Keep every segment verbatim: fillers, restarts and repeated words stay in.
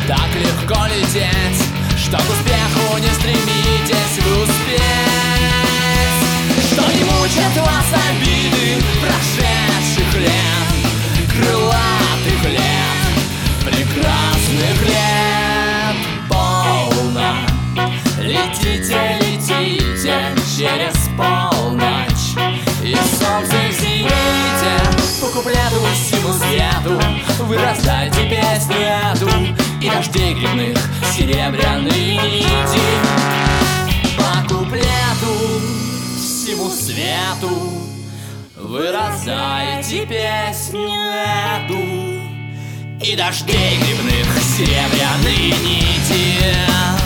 так легко лететь, что к успеху не стремитесь вы успеть. Что не мучат вас обиды прошедших лет, крылатых лет, прекрасных лет. Полно летите, летите через полночь, и солнце в зените. По куплету всему свету вы раздайте песню эту, и дождей грибных серебряные нити. По куплету всему свету вы раздайте песню эту, и дождей грибных серебряные нити.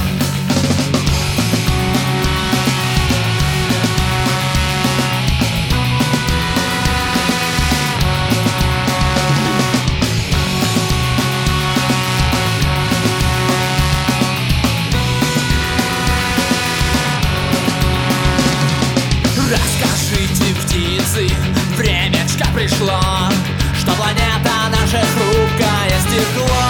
Расскажите, птицы, времечко пришло, что планета наша хрупкое стекло.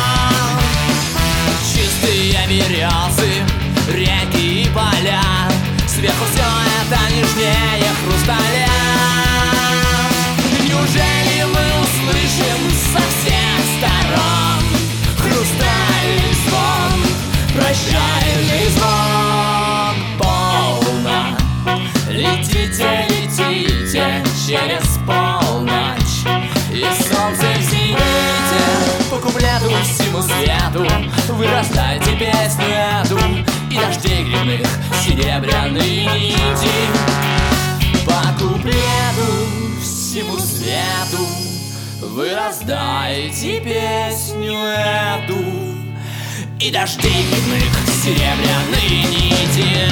Чистые березы, реки и поля, сверху все это нежнее хрусталя. Неужели мы услышим со всех сторон хрустальный звон, прощальный звон? Полно летите, летите через полночь, и солнце в зените. По куплету всему свету вы раздайте песню эту, и дождей грибных серебряные нити. По куплету всему свету вы раздайте песню эту, и дождей грибных серебряные нити.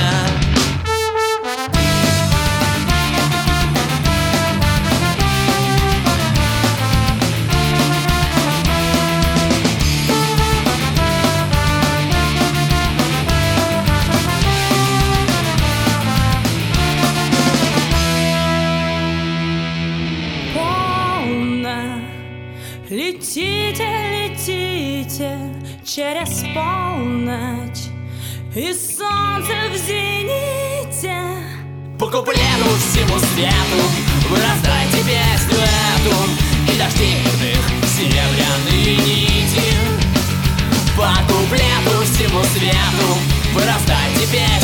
Летите, летите через полночь, и солнце в зените. По куплету всему свету вы раздайте песню эту, и дождей грибных серебряные нити. По куплету всему свету вы раздайте песню